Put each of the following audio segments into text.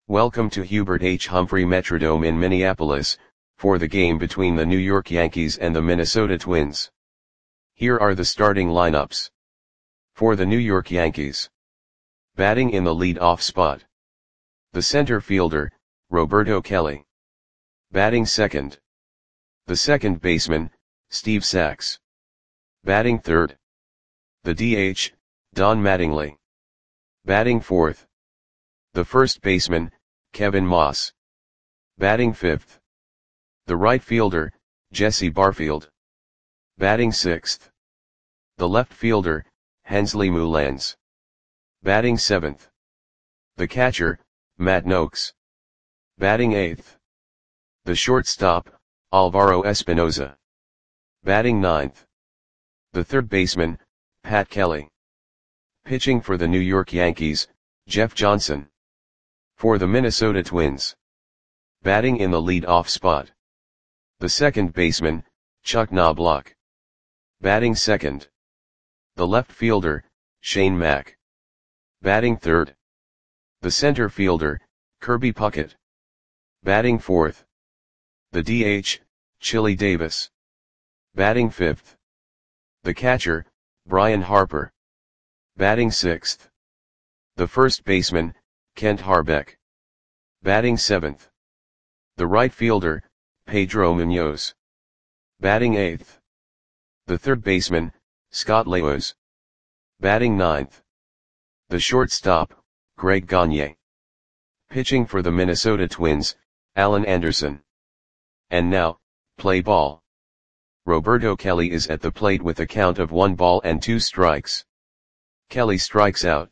Welcome to Hubert H. Humphrey Metrodome in Minneapolis, for the game between the New York Yankees and the Minnesota Twins. Here are the starting lineups. For the New York Yankees. Batting in the lead-off spot. The center fielder, Roberto Kelly. Batting second. The second baseman, Steve Sax. Batting third. The DH, Don Mattingly. Batting fourth. The first baseman, Kevin Moss. Batting fifth. The right fielder, Jesse Barfield. Batting sixth. The left fielder, Hensley Meulens. Batting seventh. The catcher, Matt Noakes. Batting eighth. The shortstop, Alvaro Espinoza. Batting ninth. The third baseman, Pat Kelly. Pitching for the New York Yankees, Jeff Johnson. For the Minnesota Twins. Batting in the lead-off spot. The second baseman, Chuck Knobloch. Batting second. The left fielder, Shane Mack. Batting third. The center fielder, Kirby Puckett. Batting fourth. The DH, Chili Davis. Batting fifth. The catcher, Brian Harper. Batting sixth. The first baseman, Kent Harbeck. Batting seventh. The right fielder, Pedro Munoz. Batting eighth. The third baseman, Scott Laos. Batting ninth. The shortstop, Greg Gagne. Pitching for the Minnesota Twins, Alan Anderson. And now, play ball. Roberto Kelly is at the plate with a count of 1 ball and 2 strikes. Kelly strikes out.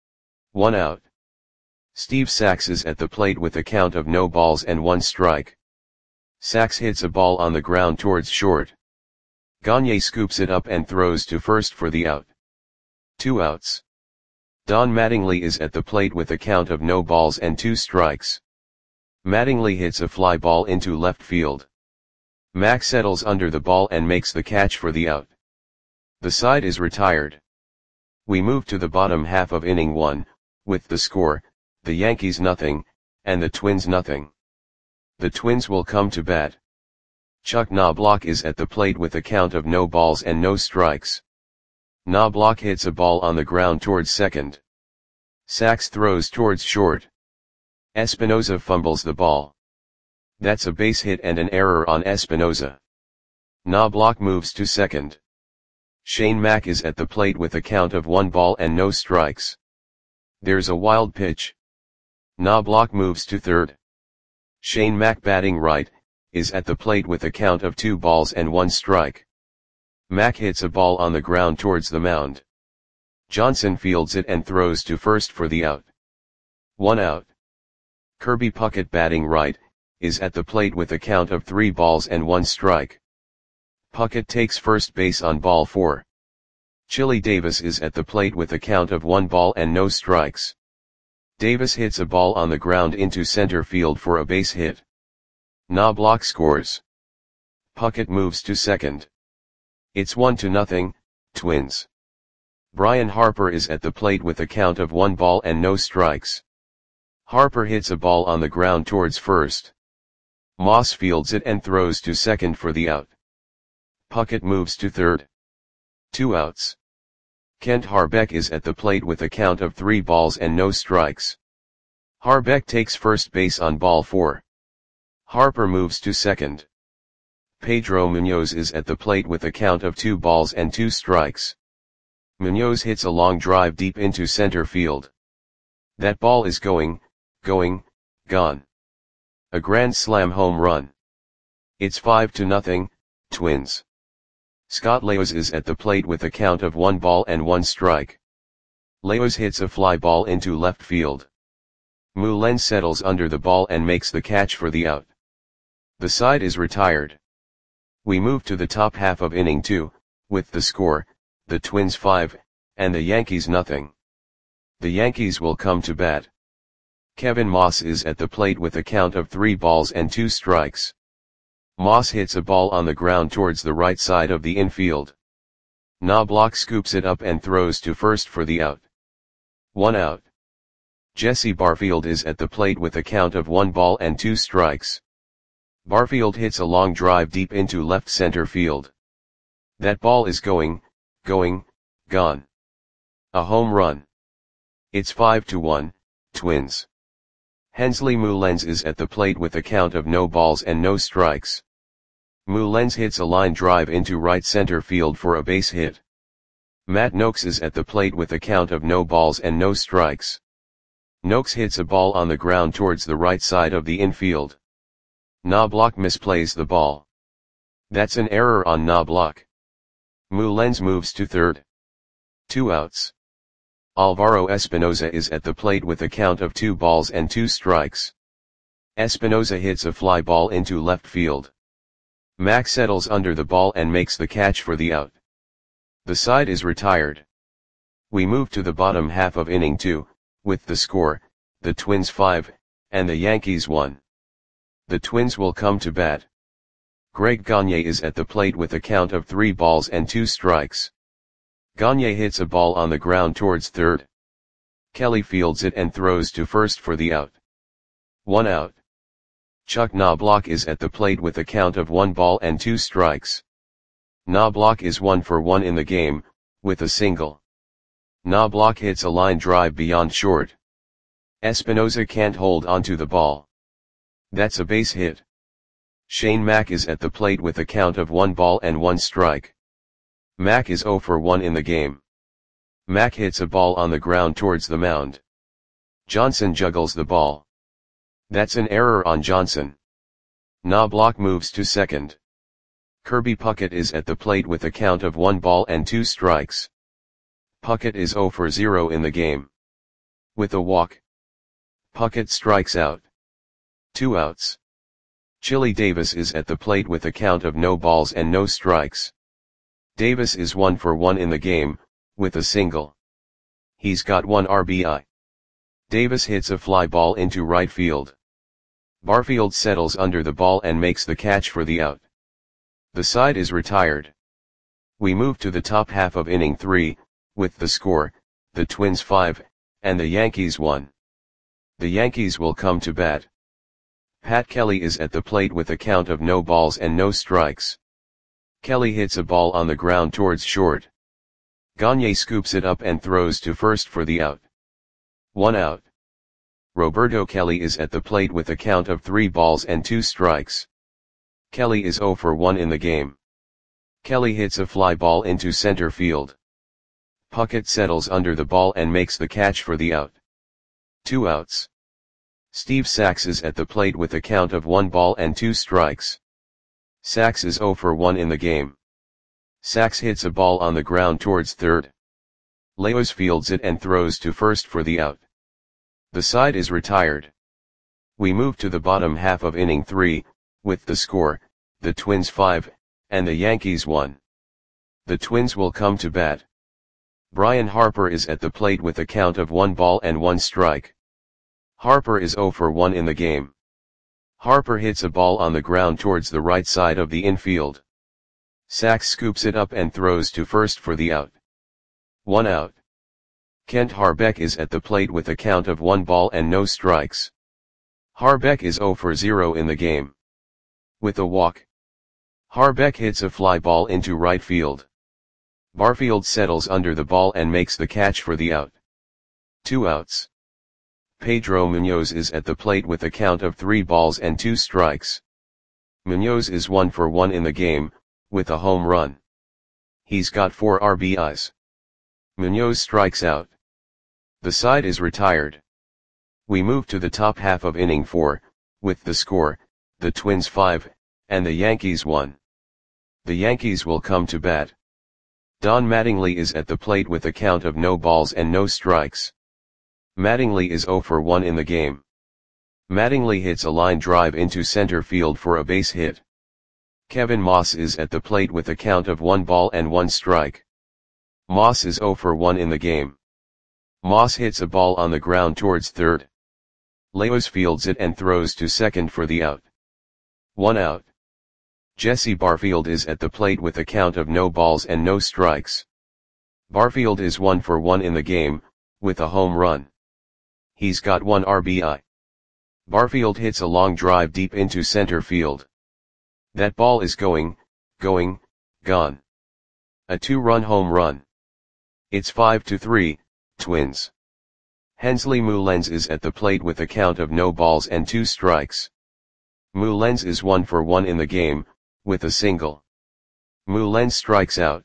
1 out. Steve Sax is at the plate with a count of no balls and 1 strike. Sax hits a ball on the ground towards short. Gagne scoops it up and throws to first for the out. 2 outs. Don Mattingly is at the plate with a count of no balls and 2 strikes. Mattingly hits a fly ball into left field. Mack settles under the ball and makes the catch for the out. The side is retired. We move to the bottom half of inning 1, with the score, the Yankees nothing, and the Twins nothing. The Twins will come to bat. Chuck Knobloch is at the plate with a count of no balls and no strikes. Knobloch hits a ball on the ground towards second. Sax throws towards short. Espinoza fumbles the ball. That's a base hit and an error on Espinoza. Knobloch moves to second. Shane Mack is at the plate with a count of 1 ball and no strikes. There's a wild pitch. Knobloch moves to third. Shane Mack, batting right, is at the plate with a count of 2 balls and 1 strike. Mack hits a ball on the ground towards the mound. Johnson fields it and throws to first for the out. 1 out. Kirby Puckett, batting right, is at the plate with a count of 3 balls and 1 strike. Puckett takes first base on ball 4. Chili Davis is at the plate with a count of 1 ball and no strikes. Davis hits a ball on the ground into center field for a base hit. Knobloch scores. Puckett moves to second. It's 1-0, Twins. Brian Harper is at the plate with a count of 1 ball and no strikes. Harper hits a ball on the ground towards first. Moss fields it and throws to second for the out. Puckett moves to third. 2 outs. Kent Harbeck is at the plate with a count of 3 balls and no strikes. Harbeck takes first base on ball 4. Harper moves to second. Pedro Munoz is at the plate with a count of 2 balls and 2 strikes. Munoz hits a long drive deep into center field. That ball is gone. A grand slam home run. It's 5-0, Twins. Scott Laos is at the plate with a count of 1 ball and 1 strike. Laos hits a fly ball into left field. Meulens settles under the ball and makes the catch for the out. The side is retired. We move to the top half of inning 2, with the score, the Twins 5, and the Yankees nothing. The Yankees will come to bat. Kevin Moss is at the plate with a count of 3 balls and 2 strikes. Moss hits a ball on the ground towards the right side of the infield. Knobloch scoops it up and throws to first for the out. 1 out. Jesse Barfield is at the plate with a count of 1 ball and 2 strikes. Barfield hits a long drive deep into left center field. That ball is gone. A home run. It's 5-1, Twins. Hensley Mullens is at the plate with a count of no balls and no strikes. Mullens hits a line drive into right center field for a base hit. Matt Noakes is at the plate with a count of no balls and no strikes. Noakes hits a ball on the ground towards the right side of the infield. Knobloch misplays the ball. That's an error on Knobloch. Mullens moves to third. 2 outs. Alvaro Espinoza is at the plate with a count of 2 balls and 2 strikes. Espinoza hits a fly ball into left field. Mack settles under the ball and makes the catch for the out. The side is retired. We move to the bottom half of inning 2, with the score, the Twins 5, and the Yankees 1. The Twins will come to bat. Greg Gagne is at the plate with a count of 3 balls and 2 strikes. Gagne hits a ball on the ground towards third. Kelly fields it and throws to first for the out. 1 out. Chuck Knobloch is at the plate with a count of 1 ball and 2 strikes. Knobloch is 1 for 1 in the game, with a single. Knobloch hits a line drive beyond short. Espinoza can't hold onto the ball. That's a base hit. Shane Mack is at the plate with a count of 1 ball and 1 strike. Mack is 0 for 1 in the game. Mack hits a ball on the ground towards the mound. Johnson juggles the ball. That's an error on Johnson. Knobloch moves to second. Kirby Puckett is at the plate with a count of 1 ball and 2 strikes. Puckett is 0 for 0 in the game. With a walk, Puckett strikes out. 2 outs. Chili Davis is at the plate with a count of no balls and no strikes. Davis is 1 for 1 in the game, with a single. He's got 1 RBI. Davis hits a fly ball into right field. Barfield settles under the ball and makes the catch for the out. The side is retired. We move to the top half of inning 3, with the score, the Twins 5, and the Yankees 1. The Yankees will come to bat. Pat Kelly is at the plate with a count of no balls and no strikes. Kelly hits a ball on the ground towards short. Gagne scoops it up and throws to first for the out. 1 out. Roberto Kelly is at the plate with a count of 3 balls and 2 strikes. Kelly is 0 for 1 in the game. Kelly hits a fly ball into center field. Puckett settles under the ball and makes the catch for the out. 2 outs. Steve Sax is at the plate with a count of 1 ball and 2 strikes. Sax is 0 for 1 in the game. Sax hits a ball on the ground towards third. Leos fields it and throws to first for the out. The side is retired. We move to the bottom half of inning 3, with the score, the Twins 5, and the Yankees 1. The Twins will come to bat. Brian Harper is at the plate with a count of 1 ball and 1 strike. Harper is 0 for 1 in the game. Harper hits a ball on the ground towards the right side of the infield. Sax scoops it up and throws to first for the out. 1 out. Kent Harbeck is at the plate with a count of 1 ball and no strikes. Harbeck is 0 for 0 in the game. With a walk, Harbeck hits a fly ball into right field. Barfield settles under the ball and makes the catch for the out. 2 outs. Pedro Munoz is at the plate with a count of 3 balls and 2 strikes. Munoz is 1 for 1 in the game, with a home run. He's got 4 RBIs. Munoz strikes out. The side is retired. We move to the top half of inning 4, with the score, the Twins 5, and the Yankees 1. The Yankees will come to bat. Don Mattingly is at the plate with a count of no balls and no strikes. Mattingly is 0 for 1 in the game. Mattingly hits a line drive into center field for a base hit. Kevin Moss is at the plate with a count of 1 ball and 1 strike. Moss is 0 for 1 in the game. Moss hits a ball on the ground towards third. Leos fields it and throws to second for the out. 1 out. Jesse Barfield is at the plate with a count of no balls and no strikes. Barfield is 1 for 1 in the game, with a home run. He's got 1 RBI. Barfield hits a long drive deep into center field. That ball is going, gone. A 2-run home run. It's 5-3, Twins. Hensley Mullens is at the plate with a count of no balls and 2 strikes. Mullens is 1 for 1 in the game, with a single. Mullens strikes out.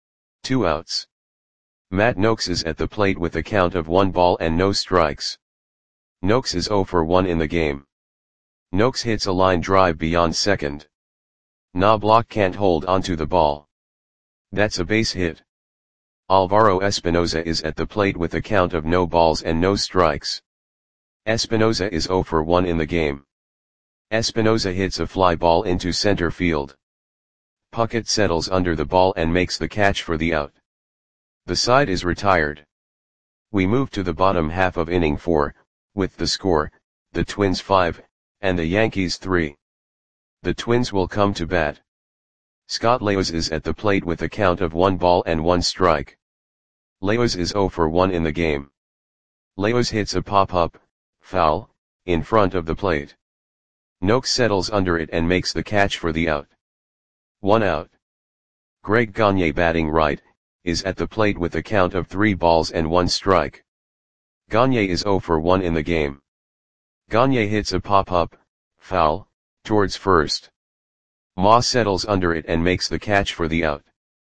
2 outs. Matt Noakes is at the plate with a count of 1 ball and no strikes. Noakes is 0 for 1 in the game. Noakes hits a line drive beyond second. Knobloch can't hold onto the ball. That's a base hit. Alvaro Espinoza is at the plate with a count of no balls and no strikes. Espinoza is 0 for 1 in the game. Espinoza hits a fly ball into center field. Puckett settles under the ball and makes the catch for the out. The side is retired. We move to the bottom half of inning 4, with the score, the Twins 5, and the Yankees 3. The Twins will come to bat. Scott Leos is at the plate with a count of 1 ball and 1 strike. Leos is 0 for 1 in the game. Leos hits a pop-up, foul, in front of the plate. Noakes settles under it and makes the catch for the out. 1 out. Greg Gagne, batting right, is at the plate with a count of 3 balls and 1 strike. Gagne is 0 for 1 in the game. Gagne hits a pop-up, foul, towards first. Ma settles under it and makes the catch for the out.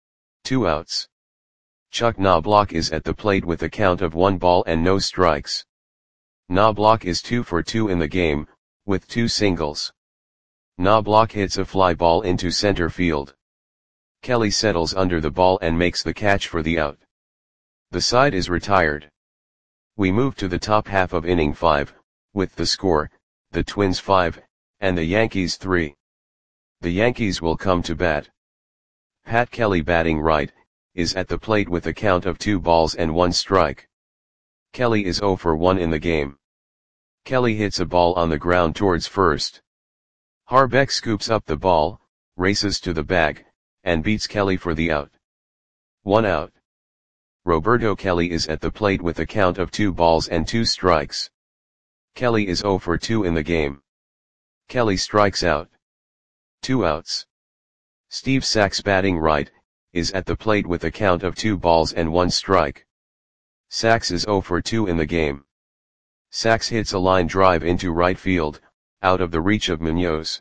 2 outs. Chuck Knobloch is at the plate with a count of 1 ball and no strikes. Knobloch is 2 for 2 in the game, with 2 singles. Knobloch hits a fly ball into center field. Kelly settles under the ball and makes the catch for the out. The side is retired. We move to the top half of inning 5, with the score, the Twins 5, and the Yankees 3. The Yankees will come to bat. Pat Kelly, batting right, is at the plate with a count of 2 balls and 1 strike. Kelly is 0 for 1 in the game. Kelly hits a ball on the ground towards first. Harbeck scoops up the ball, races to the bag, and beats Kelly for the out. 1 out. Roberto Kelly is at the plate with a count of 2 balls and 2 strikes. Kelly is 0 for 2 in the game. Kelly strikes out. 2 outs. Steve Sax, batting right, is at the plate with a count of 2 balls and 1 strike. Sax is 0 for 2 in the game. Sax hits a line drive into right field, out of the reach of Munoz.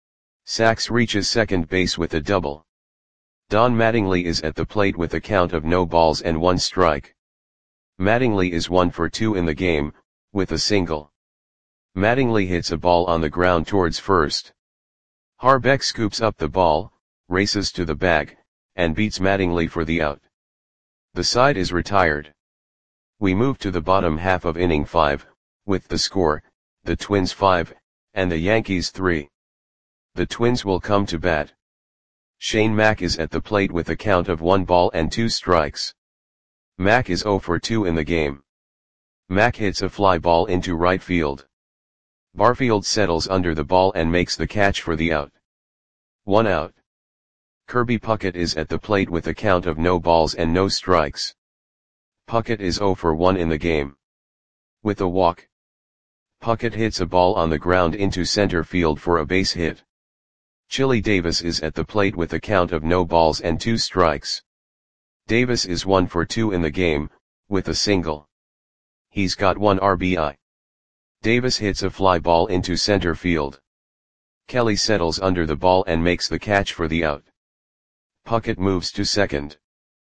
Sax reaches second base with a double. Don Mattingly is at the plate with a count of no balls and 1 strike. Mattingly is 1 for 2 in the game, with a single. Mattingly hits a ball on the ground towards first. Harbeck scoops up the ball, races to the bag, and beats Mattingly for the out. The side is retired. We move to the bottom half of inning 5, with the score, the Twins 5, and the Yankees 3. The Twins will come to bat. Shane Mack is at the plate with a count of 1 ball and 2 strikes. Mack is 0 for 2 in the game. Mack hits a fly ball into right field. Barfield settles under the ball and makes the catch for the out. 1 out. Kirby Puckett is at the plate with a count of no balls and no strikes. Puckett is 0 for 1 in the game. With a walk. Puckett hits a ball on the ground into center field for a base hit. Chili Davis is at the plate with a count of no balls and 2 strikes. Davis is 1 for 2 in the game, with a single. He's got 1 RBI. Davis hits a fly ball into center field. Kelly settles under the ball and makes the catch for the out. Puckett moves to second.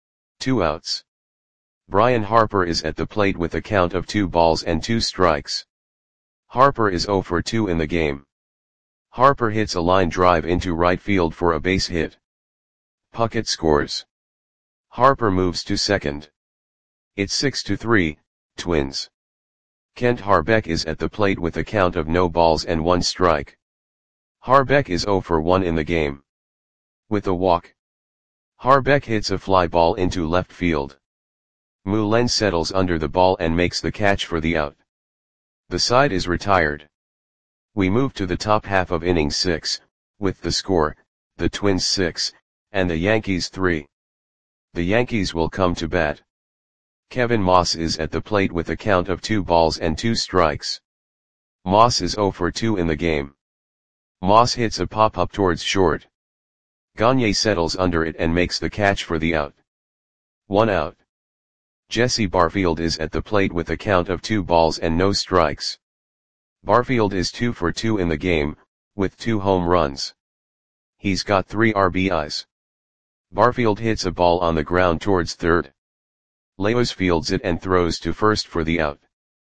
2 outs. Brian Harper is at the plate with a count of 2 balls and 2 strikes. Harper is 0 for 2 in the game. Harper hits a line drive into right field for a base hit. Puckett scores. Harper moves to second. It's 6-3, Twins. Kent Harbeck is at the plate with a count of no balls and 1 strike. Harbeck is 0 for 1 in the game. With a walk. Harbeck hits a fly ball into left field. Mullens settles under the ball and makes the catch for the out. The side is retired. We move to the top half of inning 6, with the score, the Twins 6, and the Yankees 3. The Yankees will come to bat. Kevin Moss is at the plate with a count of 2 balls and 2 strikes. Moss is 0 for 2 in the game. Moss hits a pop-up towards short. Gagne settles under it and makes the catch for the out. 1 out. Jesse Barfield is at the plate with a count of 2 balls and no strikes. Barfield is 2 for 2 in the game, with 2 home runs. He's got 3 RBIs. Barfield hits a ball on the ground towards third. Leos fields it and throws to first for the out.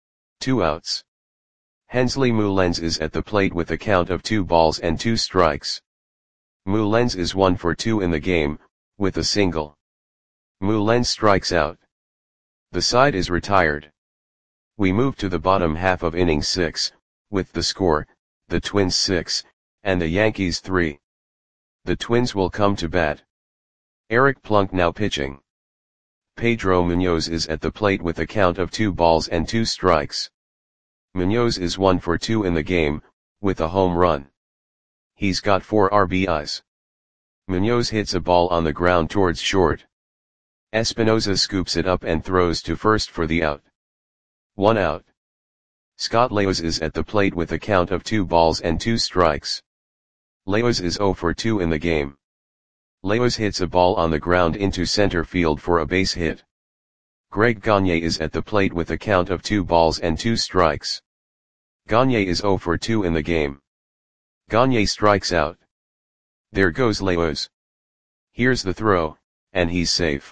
2 outs. Hensley Mullens is at the plate with a count of 2 balls and 2 strikes. Mullens is 1 for 2 in the game, with a single. Mullens strikes out. The side is retired. We move to the bottom half of inning 6, with the score, the Twins 6, and the Yankees 3. The Twins will come to bat. Eric Plunk now pitching. Pedro Munoz is at the plate with a count of 2 balls and 2 strikes. Munoz is 1 for 2 in the game, with a home run. He's got 4 RBIs. Munoz hits a ball on the ground towards short. Espinosa scoops it up and throws to first for the out. 1 out. Scott Leos is at the plate with a count of 2 balls and 2 strikes. Leos is 0 for 2 in the game. Leos hits a ball on the ground into center field for a base hit. Greg Gagne is at the plate with a count of 2 balls and 2 strikes. Gagne is 0 for 2 in the game. Gagne strikes out. There goes Leos. Here's the throw, and he's safe.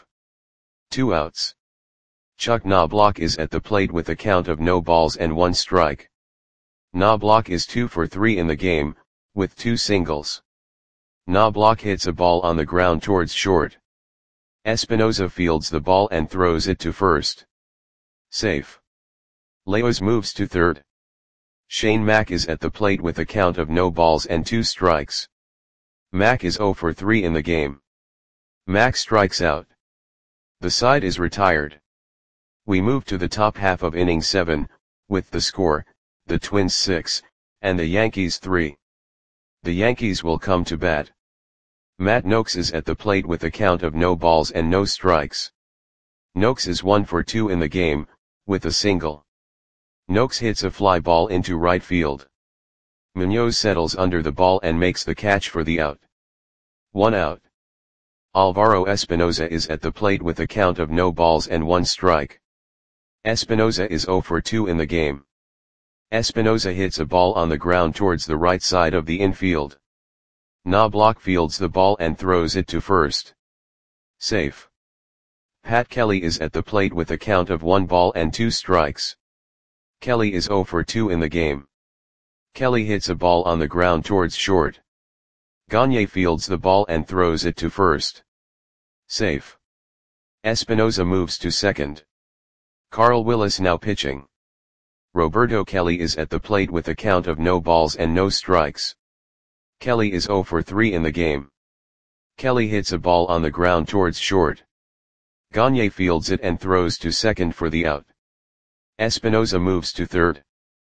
2 outs. Chuck Knobloch is at the plate with a count of no balls and 1 strike. Knobloch is 2 for 3 in the game, with 2 singles. Knobloch hits a ball on the ground towards short. Espinosa fields the ball and throws it to first. Safe. Leos moves to third. Shane Mack is at the plate with a count of no balls and 2 strikes. Mack is 0 for 3 in the game. Mack strikes out. The side is retired. We move to the top half of inning 7, with the score, the Twins 6, and the Yankees 3. The Yankees will come to bat. Matt Noakes is at the plate with a count of no balls and no strikes. Noakes is 1 for 2 in the game, with a single. Noakes hits a fly ball into right field. Munoz settles under the ball and makes the catch for the out. 1 out. Alvaro Espinosa is at the plate with a count of no balls and 1 strike. Espinosa is 0 for 2 in the game. Espinosa hits a ball on the ground towards the right side of the infield. Knobloch fields the ball and throws it to first. Safe. Pat Kelly is at the plate with a count of 1 ball and 2 strikes. Kelly is 0 for 2 in the game. Kelly hits a ball on the ground towards short. Gagne fields the ball and throws it to first. Safe. Espinosa moves to second. Carl Willis now pitching. Roberto Kelly is at the plate with a count of no balls and no strikes. Kelly is 0 for 3 in the game. Kelly hits a ball on the ground towards short. Gagne fields it and throws to second for the out. Espinosa moves to third.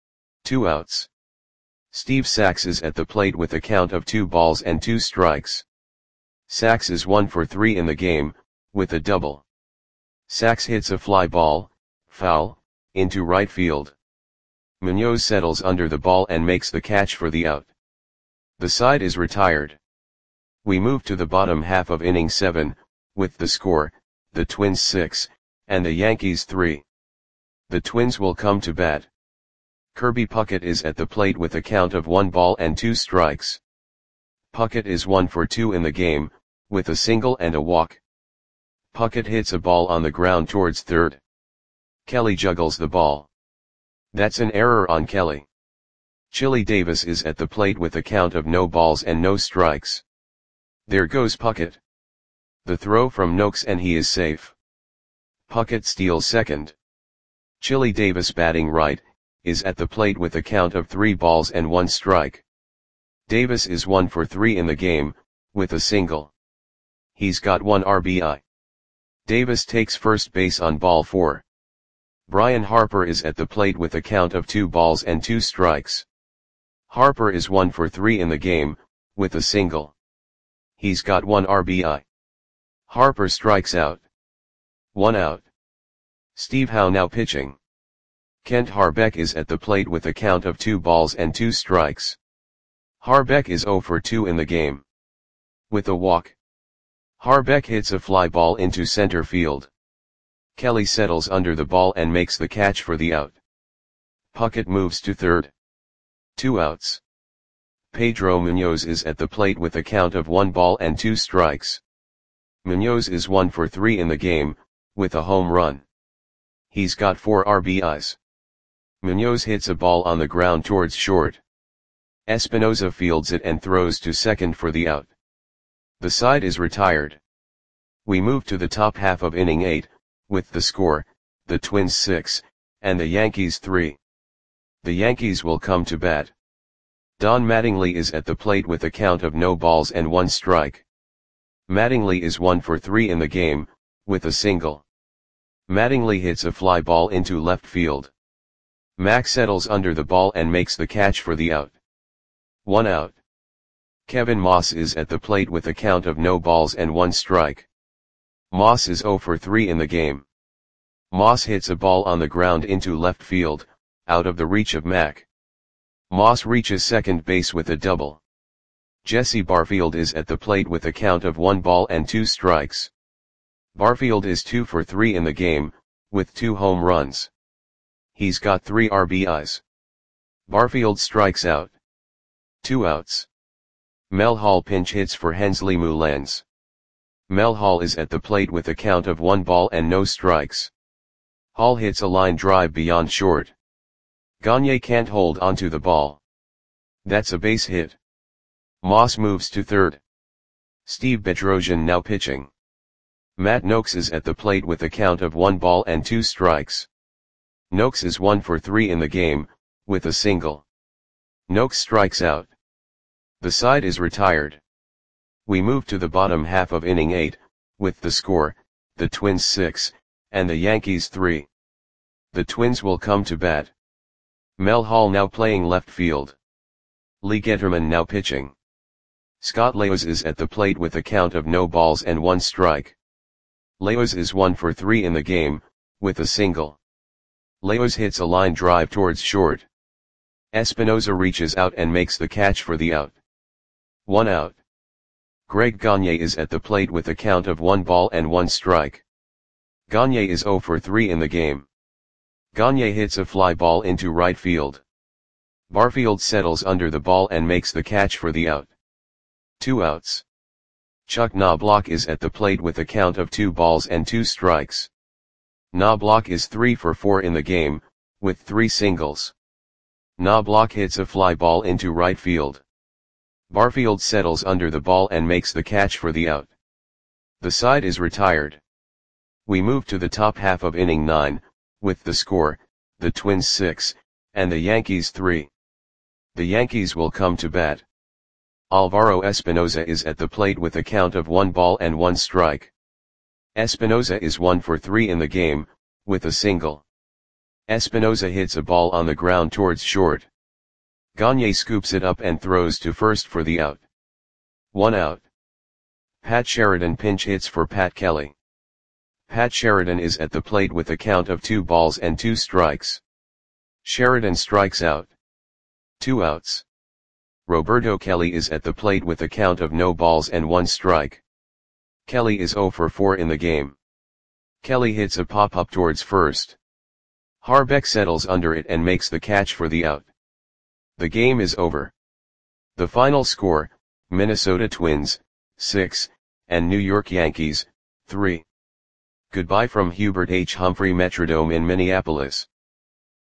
2 outs. Steve Sax is at the plate with a count of 2 balls and 2 strikes. Sax is 1 for 3 in the game, with a double. Sax hits a fly ball, foul, into right field. Munoz settles under the ball and makes the catch for the out. The side is retired. We move to the bottom half of inning 7, with the score, the Twins 6, and the Yankees 3. The Twins will come to bat. Kirby Puckett is at the plate with a count of 1 ball and 2 strikes. Puckett is 1 for 2 in the game, with a single and a walk. Puckett hits a ball on the ground towards third. Kelly juggles the ball. That's an error on Kelly. Chili Davis is at the plate with a count of no balls and no strikes. There goes Puckett. The throw from Noakes and he is safe. Puckett steals second. Chili Davis batting right, is at the plate with a count of 3 balls and 1 strike. Davis is 1 for 3 in the game, with a single. He's got 1 RBI. Davis takes first base on ball 4. Brian Harper is at the plate with a count of 2 balls and 2 strikes. Harper is 1 for 3 in the game, with a single. He's got 1 RBI. Harper strikes out. 1 out. Steve Howe now pitching. Kent Harbeck is at the plate with a count of 2 balls and 2 strikes. Harbeck is 0 for 2 in the game. With a walk, Harbeck hits a fly ball into center field. Kelly settles under the ball and makes the catch for the out. Puckett moves to third. 2 outs. Pedro Munoz is at the plate with a count of 1 ball and 2 strikes. Munoz is 1 for 3 in the game, with a home run. He's got 4 RBIs. Munoz hits a ball on the ground towards short. Espinoza fields it and throws to second for the out. The side is retired. We move to the top half of inning 8, with the score, the Twins 6, and the Yankees 3. The Yankees will come to bat. Don Mattingly is at the plate with a count of no balls and 1 strike. Mattingly is 1 for 3 in the game, with a single. Mattingly hits a fly ball into left field. Mack settles under the ball and makes the catch for the out. 1 out. Kevin Moss is at the plate with a count of no balls and 1 strike. Moss is 0 for 3 in the game. Moss hits a ball on the ground into left field, out of the reach of Mack. Moss reaches second base with a double. Jesse Barfield is at the plate with a count of 1 ball and 2 strikes. Barfield is 2 for 3 in the game, with 2 home runs. He's got 3 RBIs. Barfield strikes out. 2 outs. Mel Hall pinch hits for Hensley Mullens. Mel Hall is at the plate with a count of 1 ball and no strikes. Hall hits a line drive beyond short. Gagne can't hold onto the ball. That's a base hit. Moss moves to third. Steve Bedrosian now pitching. Matt Noakes is at the plate with a count of 1 ball and 2 strikes. Noakes is 1 for 3 in the game, with a single. Noakes strikes out. The side is retired. We move to the bottom half of inning 8, with the score, the Twins 6, and the Yankees 3. The Twins will come to bat. Mel Hall now playing left field. Lee Getterman now pitching. Scott Leos is at the plate with a count of no balls and 1 strike. Leos is 1 for 3 in the game, with a single. Leos hits a line drive towards short. Espinoza reaches out and makes the catch for the out. 1 out. Greg Gagne is at the plate with a count of 1 ball and 1 strike. Gagne is 0 for 3 in the game. Gagne hits a fly ball into right field. Barfield settles under the ball and makes the catch for the out. 2 outs. Chuck Knobloch is at the plate with a count of 2 balls and 2 strikes. Knobloch is 3 for 4 in the game, with 3 singles. Knobloch hits a fly ball into right field. Barfield settles under the ball and makes the catch for the out. The side is retired. We move to the top half of inning 9, with the score, the Twins 6, and the Yankees 3. The Yankees will come to bat. Alvaro Espinoza is at the plate with a count of 1 ball and 1 strike. Espinoza is 1 for 3 in the game, with a single. Espinoza hits a ball on the ground towards short. Gagne scoops it up and throws to first for the out. 1 out. Pat Sheridan pinch hits for Pat Kelly. Pat Sheridan is at the plate with a count of 2 balls and 2 strikes. Sheridan strikes out. 2 outs. Roberto Kelly is at the plate with a count of no balls and 1 strike. Kelly is 0 for 4 in the game. Kelly hits a pop-up towards first. Harbeck settles under it and makes the catch for the out. The game is over. The final score, Minnesota Twins, 6, and New York Yankees, 3. Goodbye from Hubert H. Humphrey Metrodome in Minneapolis.